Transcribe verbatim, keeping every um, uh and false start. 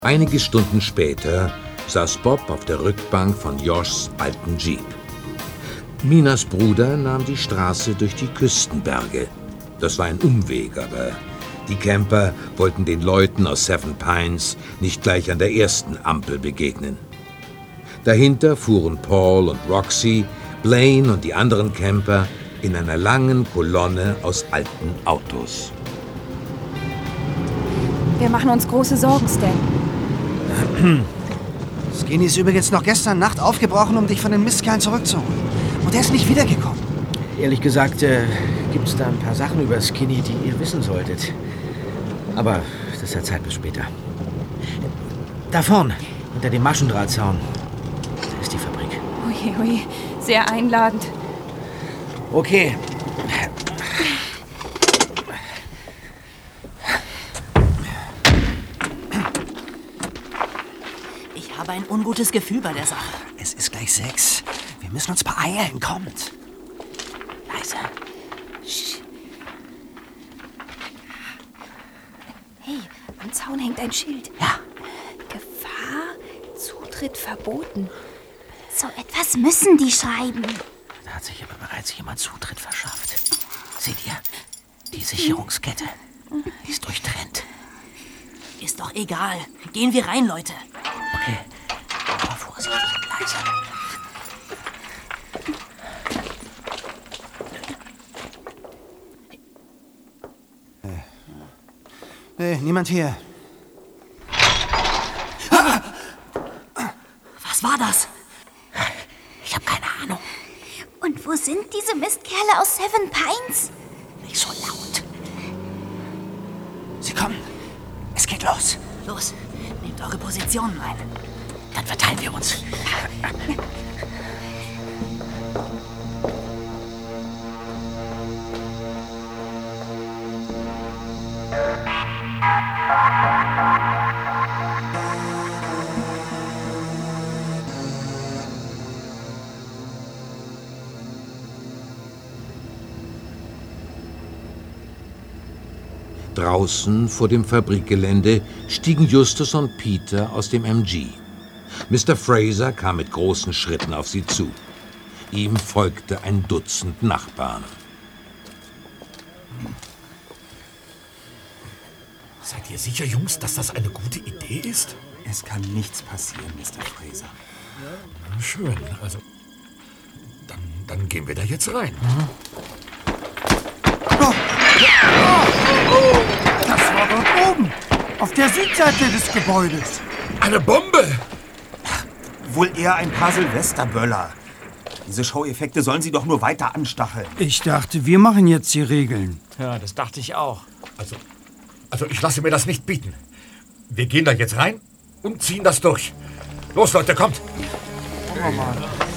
Einige Stunden später saß Bob auf der Rückbank von Joshs alten Jeep. Minas Bruder nahm die Straße durch die Küstenberge. Das war ein Umweg, aber die Camper wollten den Leuten aus Seven Pines nicht gleich an der ersten Ampel begegnen. Dahinter fuhren Paul und Roxy, Blaine und die anderen Camper in einer langen Kolonne aus alten Autos. Wir machen uns große Sorgen, Stan. Skinny ist übrigens noch gestern Nacht aufgebrochen, um dich von den Mistkerlen zurückzuholen. Und er ist nicht wiedergekommen. Ehrlich gesagt, äh, gibt es da ein paar Sachen über Skinny, die ihr wissen solltet. Aber das hat Zeit bis später. Da vorn, hinter dem Maschendrahtzaun, da ist die Fabrik. Ui, ui, sehr einladend. Okay. Ich habe ein ungutes Gefühl bei der Sache. Es ist gleich sechs. Wir müssen uns beeilen. Kommt. Leise. Sch. Hey, am Zaun hängt ein Schild. Ja. Gefahr, Zutritt verboten. So etwas müssen die schreiben. Da hat sich aber bereits jemand Zutritt verschafft. Seht ihr? Die Sicherungskette ist durchtrennt. Ist doch egal. Gehen wir rein, Leute. Okay. Aber vorsichtig und leise. Nee, niemand hier. Was war das? Ich habe keine Ahnung. Und wo sind diese Mistkerle aus Seven Pines? Nicht so laut. Sie kommen. Es geht los. Los, nehmt eure Positionen ein. Dann verteilen wir uns. Draußen vor dem Fabrikgelände stiegen Justus und Peter aus dem M G. Mister Fraser kam mit großen Schritten auf sie zu. Ihm folgte ein Dutzend Nachbarn. Seid ihr sicher, Jungs, dass das eine gute Idee ist? Es kann nichts passieren, Mister Fraser. Na schön, also dann, dann gehen wir da jetzt rein. Mhm. Oh. Oh. Oh. Das war dort oben, auf der Südseite des Gebäudes. Eine Bombe! Wohl eher ein paar Silvesterböller. Diese Show-Effekte sollen sie doch nur weiter anstacheln. Ich dachte, wir machen jetzt die Regeln. Ja, das dachte ich auch. Also, also ich lasse mir das nicht bieten. Wir gehen da jetzt rein und ziehen das durch. Los, Leute, kommt! Gucken wir mal.